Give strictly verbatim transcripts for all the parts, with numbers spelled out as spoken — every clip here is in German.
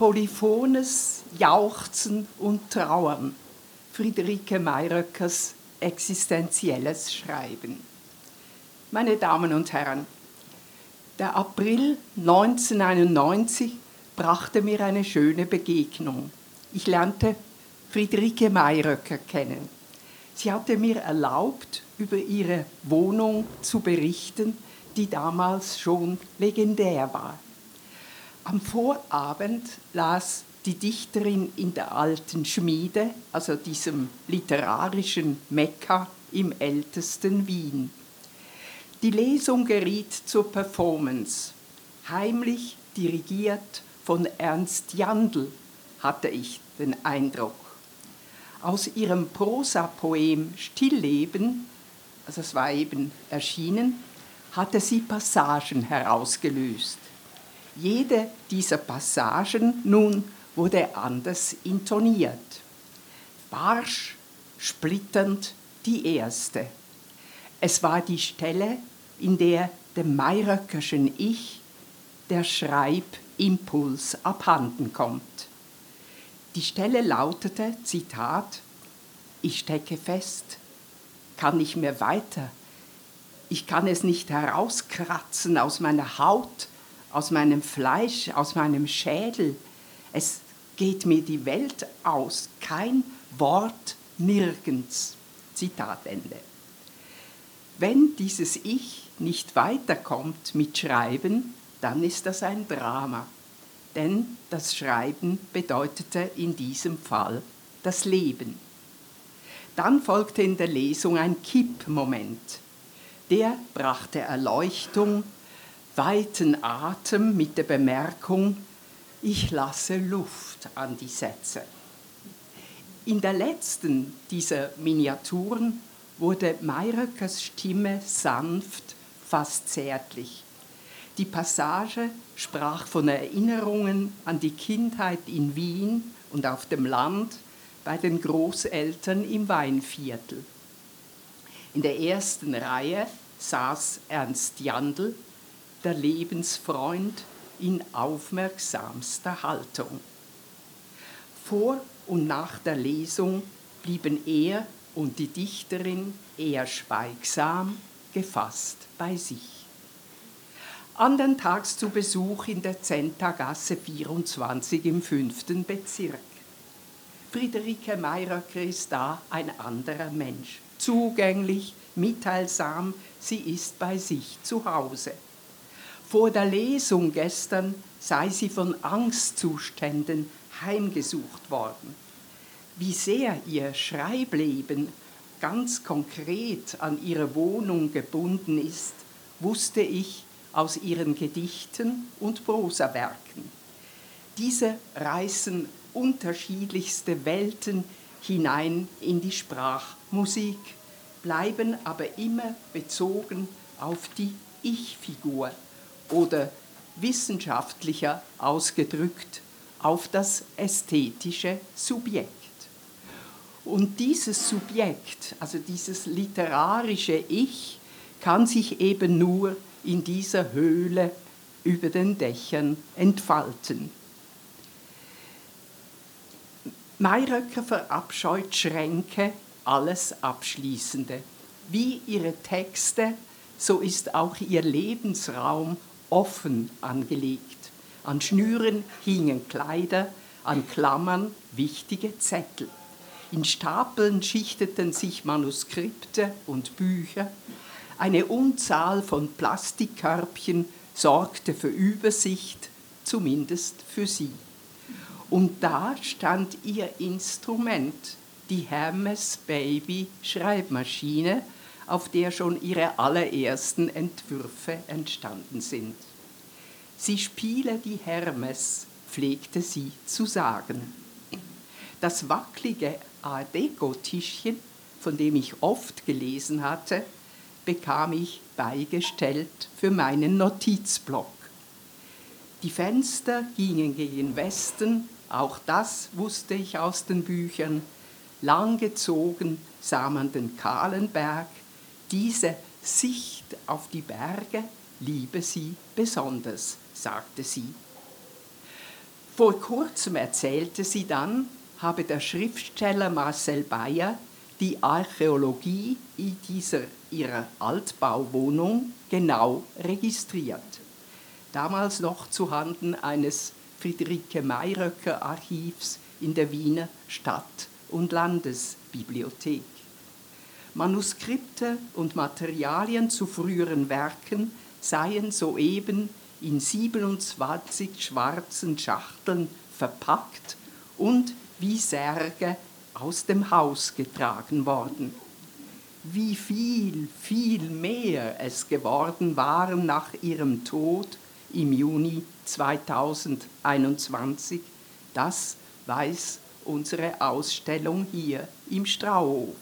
Polyphones Jauchzen und Trauern, Friederike Mayröckers existenzielles Schreiben. Meine Damen und Herren, der April neunzehnhunderteinundneunzig brachte mir eine schöne Begegnung. Ich lernte Friederike Mayröcker kennen. Sie hatte mir erlaubt, über ihre Wohnung zu berichten, die damals schon legendär war. Am Vorabend las die Dichterin in der Alten Schmiede, also diesem literarischen Mekka im ältesten Wien. Die Lesung geriet zur Performance, heimlich dirigiert von Ernst Jandl, hatte ich den Eindruck. Aus ihrem Prosapoem Stillleben, also es war eben erschienen, hatte sie Passagen herausgelöst. Jede dieser Passagen nun wurde anders intoniert. Barsch, splitternd die erste. Es war die Stelle, in der dem Mayröckerschen Ich der Schreibimpuls abhanden kommt. Die Stelle lautete, Zitat, ich stecke fest, kann nicht mehr weiter, ich kann es nicht herauskratzen aus meiner Haut, aus meinem Fleisch, aus meinem Schädel. Es geht mir die Welt aus, kein Wort, nirgends. Zitat Ende. Wenn dieses Ich nicht weiterkommt mit Schreiben, dann ist das ein Drama. Denn das Schreiben bedeutete in diesem Fall das Leben. Dann folgte in der Lesung ein Kippmoment. Der brachte Erleuchtung, weiten Atem mit der Bemerkung, ich lasse Luft an die Sätze. In der letzten dieser Miniaturen wurde Mayröckers Stimme sanft, fast zärtlich. Die Passage sprach von Erinnerungen an die Kindheit in Wien und auf dem Land bei den Großeltern im Weinviertel. In der ersten Reihe saß Ernst Jandl, der Lebensfreund, in aufmerksamster Haltung. Vor und nach der Lesung blieben er und die Dichterin eher schweigsam, gefasst bei sich. Andern Tags zu Besuch in der Zentagasse vierundzwanzig im fünften Bezirk. Friederike Mayröcker ist da ein anderer Mensch. Zugänglich, mitteilsam, sie ist bei sich zu Hause. Vor der Lesung gestern sei sie von Angstzuständen heimgesucht worden. Wie sehr ihr Schreibleben ganz konkret an ihre Wohnung gebunden ist, wusste ich aus ihren Gedichten und Prosawerken. Diese reißen unterschiedlichste Welten hinein in die Sprachmusik, bleiben aber immer bezogen auf die Ich-Figur oder wissenschaftlicher ausgedrückt auf das ästhetische Subjekt. Und dieses Subjekt, also dieses literarische Ich, kann sich eben nur in dieser Höhle über den Dächern entfalten. Mayröcker verabscheut Schränke, alles Abschließende. Wie ihre Texte, so ist auch ihr Lebensraum offen angelegt. An Schnüren hingen Kleider, an Klammern wichtige Zettel. In Stapeln schichteten sich Manuskripte und Bücher. Eine Unzahl von Plastikkörbchen sorgte für Übersicht, zumindest für sie. Und da stand ihr Instrument, die Hermes Baby Schreibmaschine, auf der schon ihre allerersten Entwürfe entstanden sind. Sie spiele die Hermes, pflegte sie zu sagen. Das wackelige Art Deco-Tischchen, von dem ich oft gelesen hatte, bekam ich beigestellt für meinen Notizblock. Die Fenster gingen gegen Westen, auch das wusste ich aus den Büchern. Langgezogen sah man den kahlen Berg. Diese Sicht auf die Berge liebe sie besonders, sagte sie. Vor kurzem erzählte sie dann, habe der Schriftsteller Marcel Beyer die Archäologie in dieser ihrer Altbauwohnung genau registriert. Damals noch zuhanden eines Friederike Mayröcker Archivs in der Wiener Stadt- und Landesbibliothek. Manuskripte und Materialien zu früheren Werken seien soeben in siebenundzwanzig schwarzen Schachteln verpackt und wie Särge aus dem Haus getragen worden. Wie viel, viel mehr es geworden waren nach ihrem Tod im Juni zweitausendeinundzwanzig, das weiß unsere Ausstellung hier im Strauhof.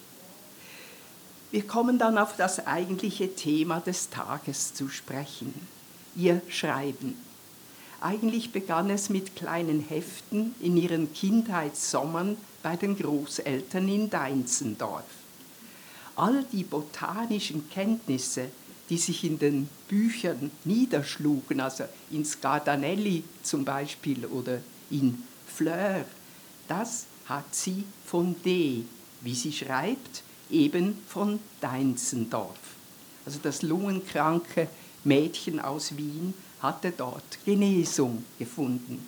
Wir kommen dann auf das eigentliche Thema des Tages zu sprechen, ihr Schreiben. Eigentlich begann es mit kleinen Heften in ihren Kindheitssommern bei den Großeltern in Deinzendorf. All die botanischen Kenntnisse, die sich in den Büchern niederschlugen, also in Scardanelli zum Beispiel oder in Fleur, das hat sie von D, wie sie schreibt, eben von Deinzendorf. Also das lungenkranke Mädchen aus Wien hatte dort Genesung gefunden.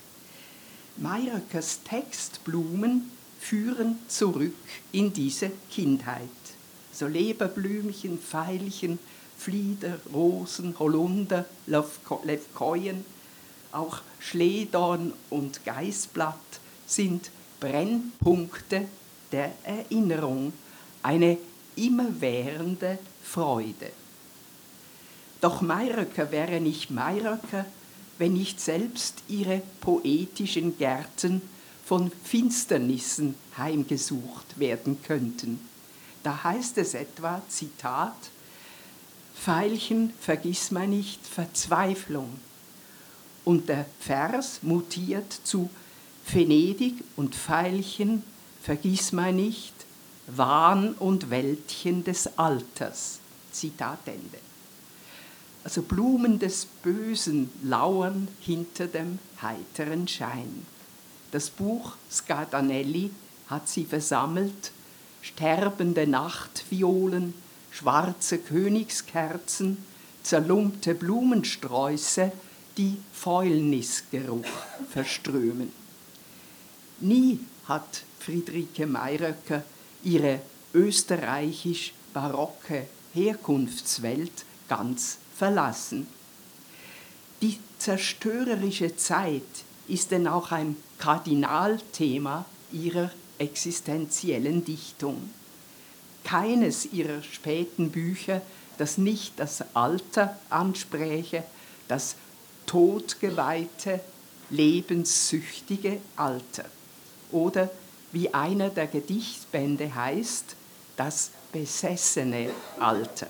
Mayröckers Textblumen führen zurück in diese Kindheit. So Leberblümchen, Veilchen, Flieder, Rosen, Holunder, Levkoyen, auch Schlehdorn und Geißblatt sind Brennpunkte der Erinnerung, eine immerwährende Freude. Doch Mayröcker wäre nicht Mayröcker, wenn nicht selbst ihre poetischen Gärten von Finsternissen heimgesucht werden könnten. Da heißt es etwa, Zitat, Veilchen, vergissmeinnicht, Verzweiflung. Und der Vers mutiert zu Venedig und Veilchen, vergissmeinnicht, Wahn und Wäldchen des Alters. Zitat Ende. Also Blumen des Bösen lauern hinter dem heiteren Schein. Das Buch Scardanelli hat sie versammelt, sterbende Nachtviolen, schwarze Königskerzen, zerlumpte Blumensträuße, die Fäulnisgeruch verströmen. Nie hat Friederike Mayröcker ihre österreichisch-barocke Herkunftswelt ganz verlassen. Die zerstörerische Zeit ist denn auch ein Kardinalthema ihrer existenziellen Dichtung. Keines ihrer späten Bücher, das nicht das Alter anspräche, das todgeweihte, lebenssüchtige Alter. Oder wie einer der Gedichtbände heißt, das besessene Alter.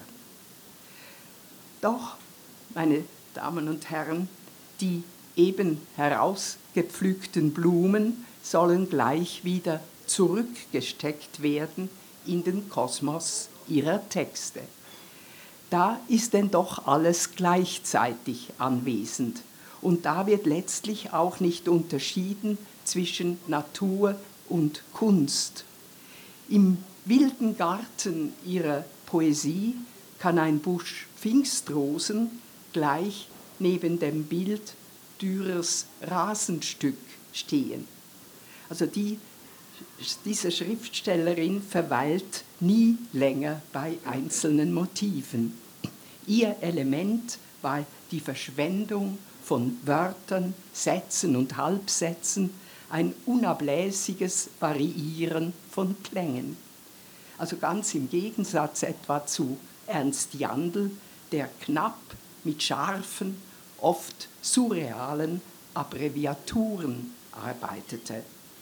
Doch, meine Damen und Herren, die eben herausgepflückten Blumen sollen gleich wieder zurückgesteckt werden in den Kosmos ihrer Texte. Da ist denn doch alles gleichzeitig anwesend. Und da wird letztlich auch nicht unterschieden zwischen Natur und Kunst. Im wilden Garten ihrer Poesie kann ein Busch Pfingstrosen gleich neben dem Bild Dürers Rasenstück stehen. Also die, diese Schriftstellerin verweilt nie länger bei einzelnen Motiven. Ihr Element war die Verschwendung von Wörtern, Sätzen und Halbsätzen, ein unablässiges Variieren von Klängen. Also ganz im Gegensatz etwa zu Ernst Jandl, der knapp mit scharfen, oft surrealen Abbreviaturen arbeitete.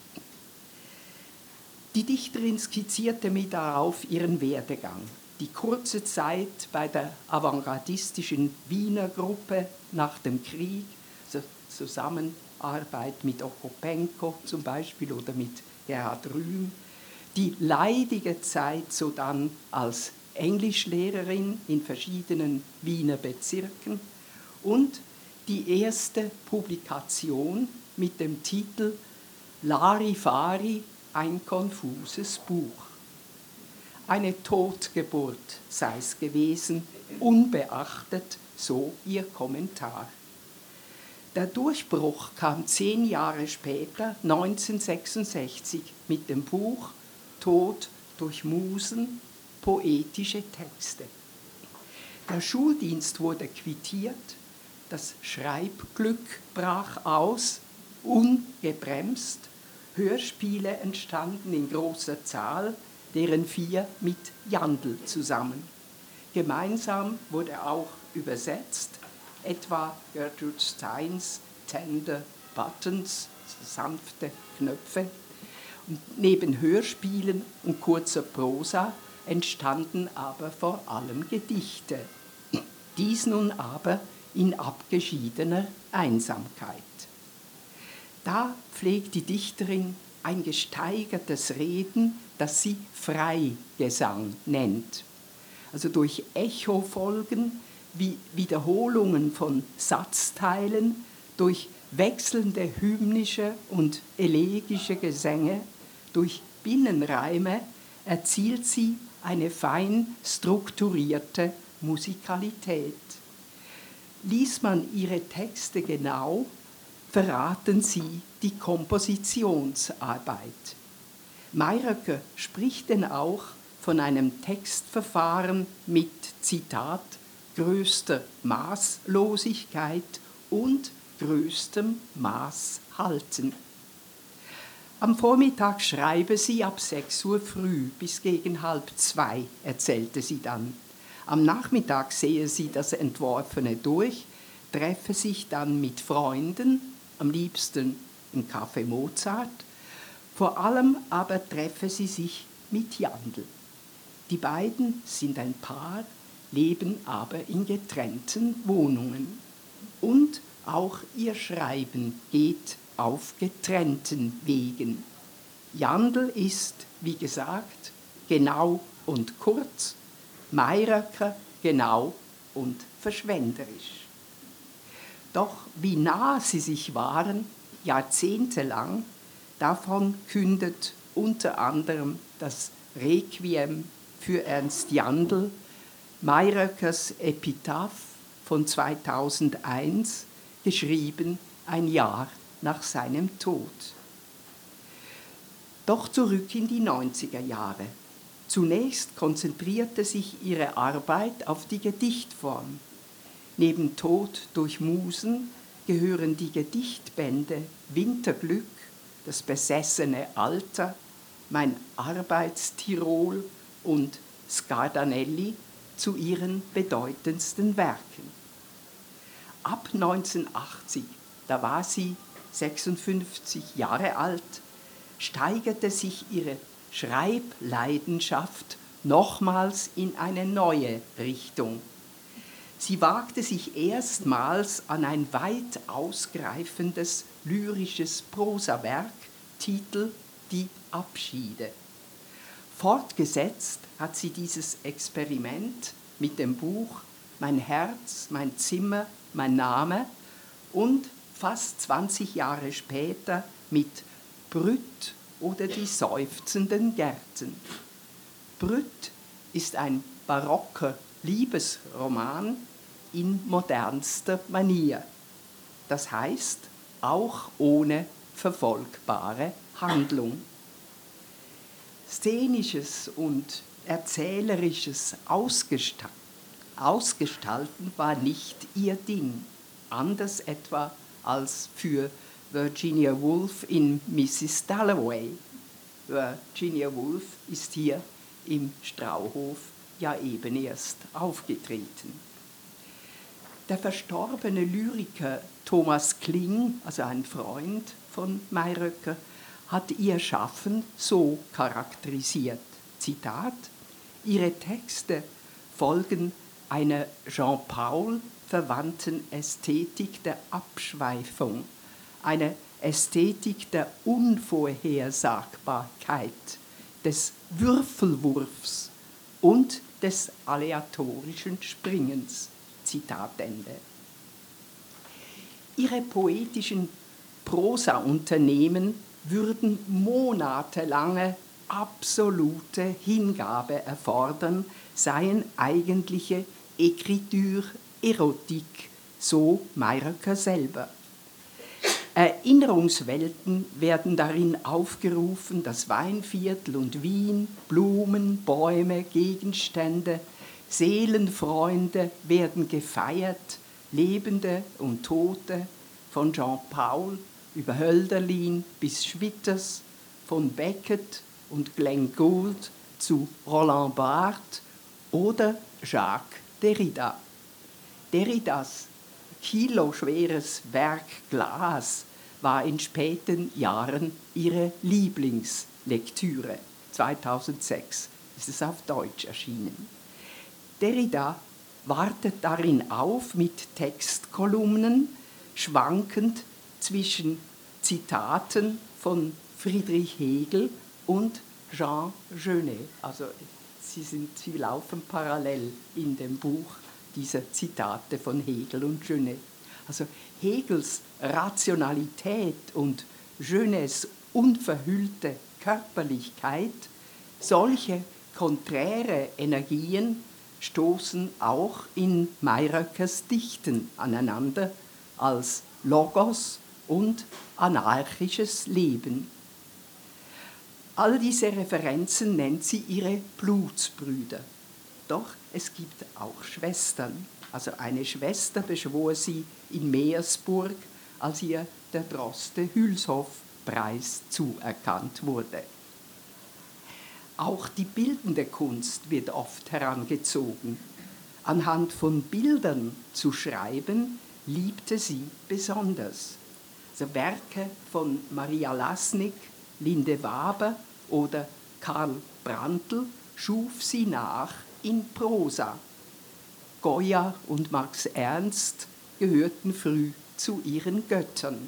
Die Dichterin skizzierte mir darauf ihren Werdegang. Die kurze Zeit bei der avantgardistischen Wiener Gruppe nach dem Krieg, also Zusammenarbeit mit Okopenko zum Beispiel oder mit Gerhard Rühm, die leidige Zeit sodann als Englischlehrerin in verschiedenen Wiener Bezirken und die erste Publikation mit dem Titel Larifari, ein konfuses Buch. Eine Totgeburt sei es gewesen, unbeachtet, so ihr Kommentar. Der Durchbruch kam zehn Jahre später, neunzehnhundertsechsundsechzig, mit dem Buch Tod durch Musen, poetische Texte. Der Schuldienst wurde quittiert, das Schreibglück brach aus, ungebremst, Hörspiele entstanden in großer Zahl, deren vier mit Jandl zusammen. Gemeinsam wurde auch übersetzt, etwa Gertrude Steins Tender Buttons, sanfte Knöpfe. Und neben Hörspielen und kurzer Prosa entstanden aber vor allem Gedichte. Dies nun aber in abgeschiedener Einsamkeit. Da pflegt die Dichterin ein gesteigertes Reden, das sie Freigesang nennt. Also durch Echofolgen wie Wiederholungen von Satzteilen, durch wechselnde hymnische und elegische Gesänge, durch Binnenreime erzielt sie eine fein strukturierte Musikalität. Liest man ihre Texte genau, verraten sie die Kompositionsarbeit. Mayröcker spricht denn auch von einem Textverfahren mit, Zitat, größter Maßlosigkeit und größtem Maßhalten. Am Vormittag schreibe sie ab sechs Uhr früh bis gegen halb zwei, erzählte sie dann. Am Nachmittag sehe sie das Entworfene durch, treffe sich dann mit Freunden, am liebsten im Café Mozart, vor allem aber treffe sie sich mit Jandl. Die beiden sind ein Paar, leben aber in getrennten Wohnungen. Und auch ihr Schreiben geht auf getrennten Wegen. Jandl ist, wie gesagt, genau und kurz, Mayröcker genau und verschwenderisch. Doch wie nah sie sich waren, jahrzehntelang, davon kündet unter anderem das Requiem für Ernst Jandl, Mayröckers Epitaph von zweitausendeins, geschrieben ein Jahr nach seinem Tod. Doch zurück in die neunziger Jahre. Zunächst konzentrierte sich ihre Arbeit auf die Gedichtform. Neben Tod durch Musen gehören die Gedichtbände Winterglück, das besessene Alter, Mein Arbeitstirol und Scardanelli zu ihren bedeutendsten Werken. Ab neunzehnhundertachtzig, da war sie sechsundfünfzig Jahre alt, steigerte sich ihre Schreibleidenschaft nochmals in eine neue Richtung. Sie wagte sich erstmals an ein weit ausgreifendes lyrisches Prosawerk, Titel Die Abschiede. Fortgesetzt hat sie dieses Experiment mit dem Buch Mein Herz, mein Zimmer, mein Name und fast zwanzig Jahre später mit Brütt oder die seufzenden Gärten. Brütt ist ein barocker Liebesroman in modernster Manier. Das heißt, auch ohne verfolgbare Handlung. Szenisches und erzählerisches Ausgestalten, Ausgestalten war nicht ihr Ding, anders etwa als für Virginia Woolf in Misses Dalloway. Virginia Woolf ist hier im Strauhof ja eben erst aufgetreten. Der verstorbene Lyriker Thomas Kling, also ein Freund von Mayröcker, hat ihr Schaffen so charakterisiert, Zitat, ihre Texte folgen einer Jean-Paul verwandten Ästhetik der Abschweifung, einer Ästhetik der Unvorhersagbarkeit, des Würfelwurfs und des aleatorischen Springens. Zitat Ende. Ihre poetischen Prosaunternehmen würden monatelange absolute Hingabe erfordern, seien eigentliche Écriture érotique, so Mayröcker selber. Erinnerungswelten werden darin aufgerufen, das Weinviertel und Wien, Blumen, Bäume, Gegenstände, Seelenfreunde werden gefeiert, Lebende und Tote, von Jean Paul über Hölderlin bis Schwitters, von Beckett und Glenn Gould zu Roland Barthes oder Jacques Derrida. Derridas kiloschweres Werk Glas war in späten Jahren ihre Lieblingslektüre. zweitausendsechs ist es auf Deutsch erschienen. Derrida wartet darin auf mit Textkolumnen, schwankend zwischen Zitaten von Friedrich Hegel und Jean Genet. Also sie, sind, sie laufen parallel in dem Buch, diese Zitate von Hegel und Genet. Also Hegels Rationalität und Genets unverhüllte Körperlichkeit, solche konträre Energien stoßen auch in Mayröckers Dichten aneinander als Logos und anarchisches Leben. All diese Referenzen nennt sie ihre Blutsbrüder. Doch es gibt auch Schwestern. Also eine Schwester beschwor sie in Meersburg, als ihr der Droste-Hülshoff-Preis zuerkannt wurde. Auch die bildende Kunst wird oft herangezogen. Anhand von Bildern zu schreiben, liebte sie besonders. Also Werke von Maria Laßnig, Linde Waber oder Karl Brandtl schuf sie nach in Prosa. Goya und Max Ernst gehörten früh zu ihren Göttern.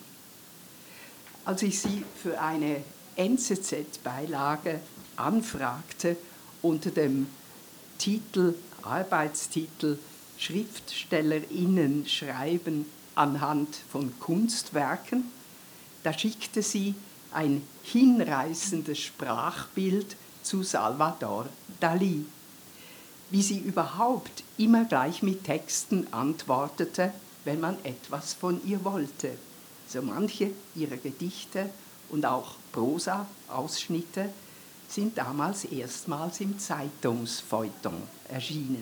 Als ich sie für eine N Z Z-Beilage anfragte unter dem Titel, Arbeitstitel SchriftstellerInnen schreiben anhand von Kunstwerken, da schickte sie ein hinreißendes Sprachbild zu Salvador Dalí. Wie sie überhaupt immer gleich mit Texten antwortete, wenn man etwas von ihr wollte. So manche ihrer Gedichte und auch Prosa-Ausschnitte sind damals erstmals im Zeitungsfeuilleton erschienen.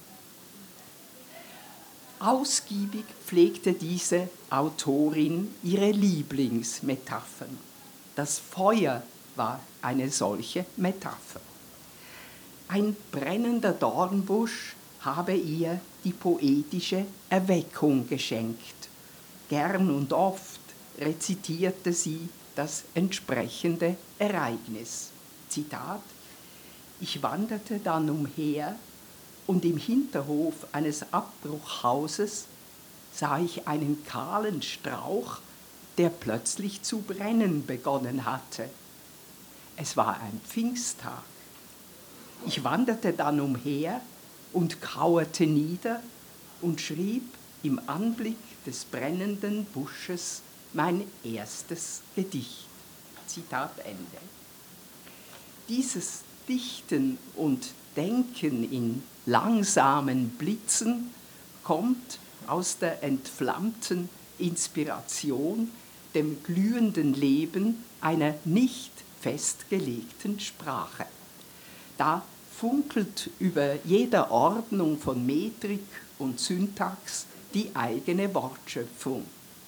Ausgiebig pflegte diese Autorin ihre Lieblingsmetaphern. Das Feuer war eine solche Metapher. Ein brennender Dornbusch habe ihr die poetische Erweckung geschenkt. Gern und oft rezitierte sie das entsprechende Ereignis. Zitat: Ich wanderte dann umher und im Hinterhof eines Abbruchhauses sah ich einen kahlen Strauch, der plötzlich zu brennen begonnen hatte. Es war ein Pfingsttag. Ich wanderte dann umher und kauerte nieder und schrieb im Anblick des brennenden Busches mein erstes Gedicht. Zitat Ende. Dieses Dichten und Denken in langsamen Blitzen kommt aus der entflammten Inspiration, dem glühenden Leben einer nicht festgelegten Sprache. Da funkelt über jeder Ordnung von Metrik und Syntax die eigene Wortschöpfung.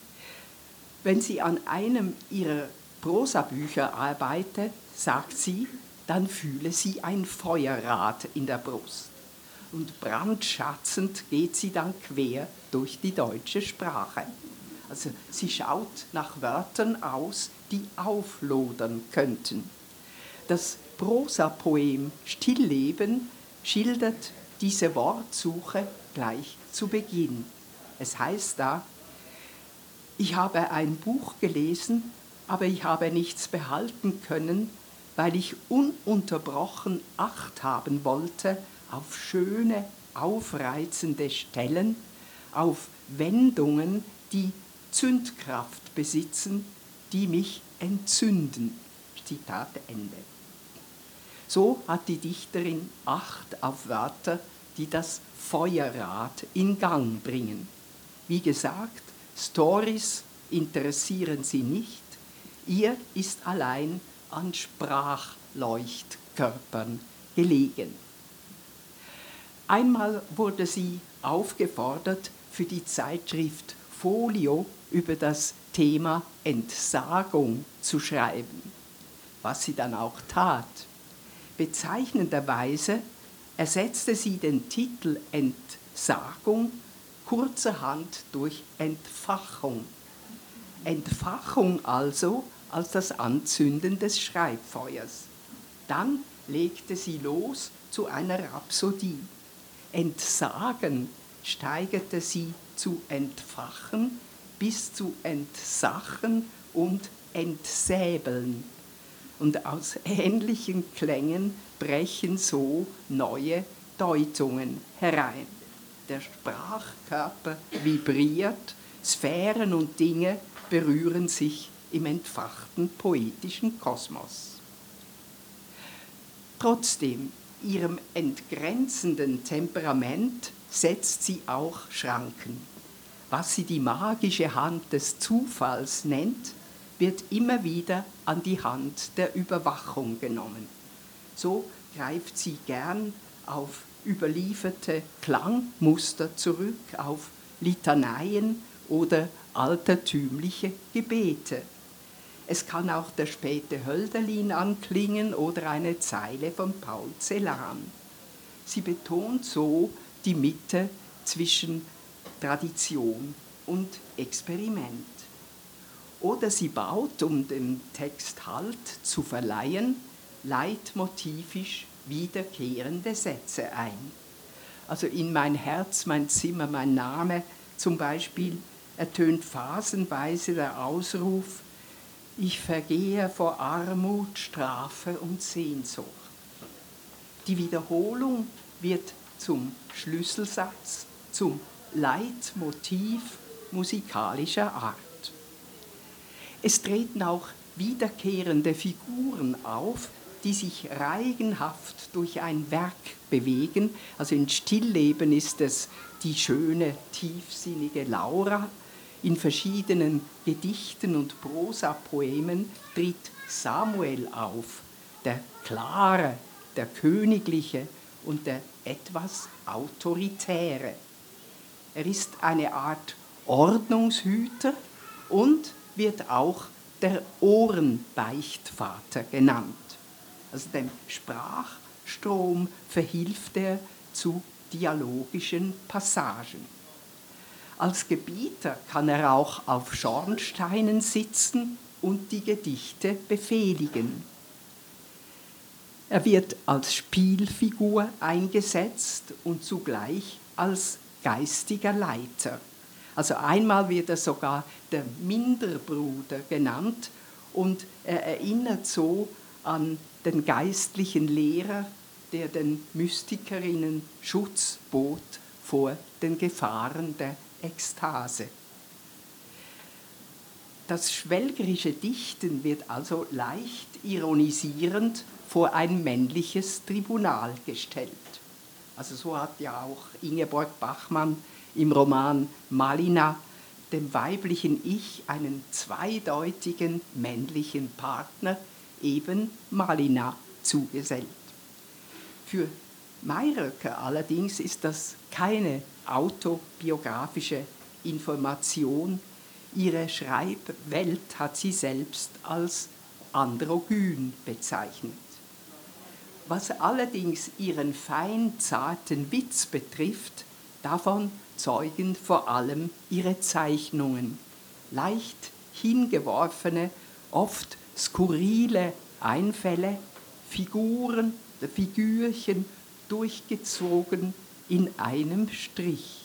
Wenn sie an einem ihrer Prosabücher arbeite, sagt sie, dann fühle sie ein Feuerrad in der Brust. Und brandschatzend geht sie dann quer durch die deutsche Sprache. Also sie schaut nach Wörtern aus, die auflodern könnten. Das Prosapoem Stillleben schildert diese Wortsuche gleich zu Beginn. Es heißt da: Ich habe ein Buch gelesen, aber ich habe nichts behalten können, weil ich ununterbrochen Acht haben wollte auf schöne, aufreizende Stellen, auf Wendungen, die Zündkraft besitzen, die mich entzünden. Zitat Ende. So hat die Dichterin Acht auf Wörter, die das Feuerrad in Gang bringen. Wie gesagt, Storys interessieren sie nicht, ihr ist allein an Sprachleuchtkörpern gelegen. Einmal wurde sie aufgefordert, für die Zeitschrift Folio über das Thema Entsagung zu schreiben, was sie dann auch tat. Bezeichnenderweise ersetzte sie den Titel Entsagung kurzerhand durch Entfachung. Entfachung also als das Anzünden des Schreibfeuers. Dann legte sie los zu einer Rhapsodie. Entsagen steigerte sie zu entfachen bis zu entsachen und entsäbeln. Und aus ähnlichen Klängen brechen so neue Deutungen herein. Der Sprachkörper vibriert, Sphären und Dinge berühren sich im entfachten poetischen Kosmos. Trotzdem, ihrem entgrenzenden Temperament setzt sie auch Schranken. Was sie die magische Hand des Zufalls nennt, wird immer wieder an die Hand der Überwachung genommen. So greift sie gern auf überlieferte Klangmuster zurück, auf Litaneien oder altertümliche Gebete. Es kann auch der späte Hölderlin anklingen oder eine Zeile von Paul Celan. Sie betont so die Mitte zwischen Tradition und Experiment. Oder sie baut, um dem Text Halt zu verleihen, leitmotivisch wiederkehrende Sätze ein. Also in Mein Herz, mein Zimmer, mein Name zum Beispiel ertönt phasenweise der Ausruf: Ich vergehe vor Armut, Strafe und Sehnsucht. Die Wiederholung wird zum Schlüsselsatz, zum Leitmotiv musikalischer Art. Es treten auch wiederkehrende Figuren auf, die sich reigenhaft durch ein Werk bewegen. Also in Stillleben ist es die schöne, tiefsinnige Laura. In verschiedenen Gedichten und Prosapoemen tritt Samuel auf, der klare, der königliche und der etwas autoritäre. Er ist eine Art Ordnungshüter und wird auch der Ohrenbeichtvater genannt. Also dem Sprachstrom verhilft er zu dialogischen Passagen. Als Gebieter kann er auch auf Schornsteinen sitzen und die Gedichte befehligen. Er wird als Spielfigur eingesetzt und zugleich als geistiger Leiter. Also einmal wird er sogar der Minderbruder genannt und er erinnert so an den geistlichen Lehrer, der den Mystikerinnen Schutz bot vor den Gefahren der Ekstase. Das schwelgerische Dichten wird also leicht ironisierend vor ein männliches Tribunal gestellt. Also so hat ja auch Ingeborg Bachmann im Roman Malina dem weiblichen Ich einen zweideutigen männlichen Partner, eben Malina, zugesellt. Für Mayröcker allerdings ist das keine autobiografische Information. Ihre Schreibwelt hat sie selbst als androgyn bezeichnet. Was allerdings ihren fein zarten Witz betrifft, davon zeugen vor allem ihre Zeichnungen. Leicht hingeworfene, oft skurrile Einfälle, Figuren, Figürchen durchgezogen in einem Strich.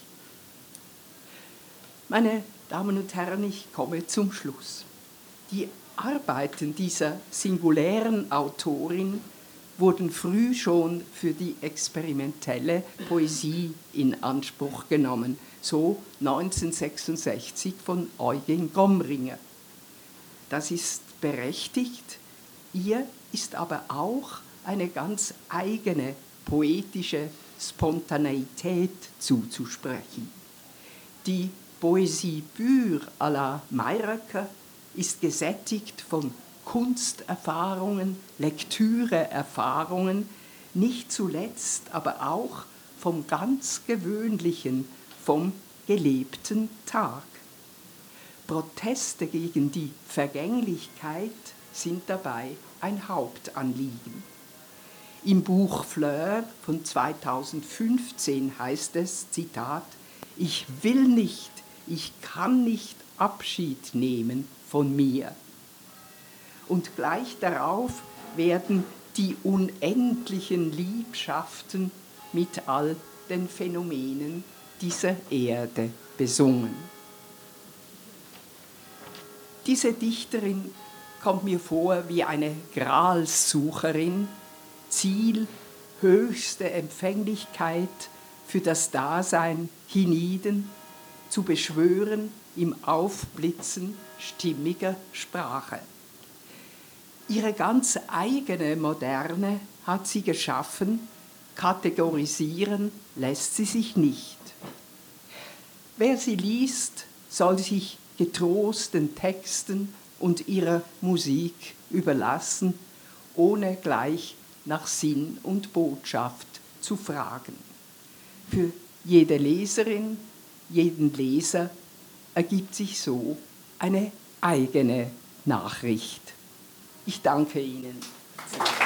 Meine Damen und Herren, ich komme zum Schluss. Die Arbeiten dieser singulären Autorin wurden früh schon für die experimentelle Poesie in Anspruch genommen, so neunzehnhundertsechsundsechzig von Eugen Gomringer. Das ist berechtigt, ihr ist aber auch eine ganz eigene poetische Spontaneität zuzusprechen. Die Poesie pure à la Mayröcker ist gesättigt von Kunsterfahrungen, Lektüreerfahrungen, nicht zuletzt aber auch vom ganz Gewöhnlichen, vom gelebten Tag. Proteste gegen die Vergänglichkeit sind dabei ein Hauptanliegen. Im Buch Fleur von zweitausendfünfzehn heißt es, Zitat, ich will nicht, ich kann nicht Abschied nehmen von mir. Und gleich darauf werden die unendlichen Liebschaften mit all den Phänomenen dieser Erde besungen. Diese Dichterin kommt mir vor wie eine Gralssucherin, Ziel, höchste Empfänglichkeit für das Dasein hienieden, zu beschwören im Aufblitzen stimmiger Sprache. Ihre ganz eigene Moderne hat sie geschaffen, kategorisieren lässt sie sich nicht. Wer sie liest, soll sich getrost den Texten und ihrer Musik überlassen, ohne gleich nach Sinn und Botschaft zu fragen. Für jede Leserin, jeden Leser ergibt sich so eine eigene Nachricht. Ich danke Ihnen.